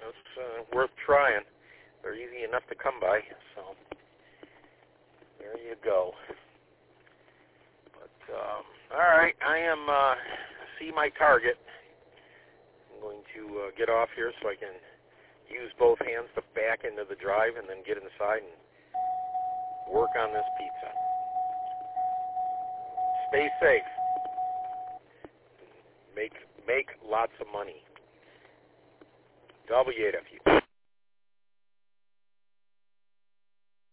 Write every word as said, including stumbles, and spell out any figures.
it's uh, worth trying. They're easy enough to come by, so there you go. But um, all right, I am uh, see my target. I'm going to uh, get off here so I can use both hands to back into the drive and then get inside and work on this pizza. Stay safe. Make make lots of money. W A W.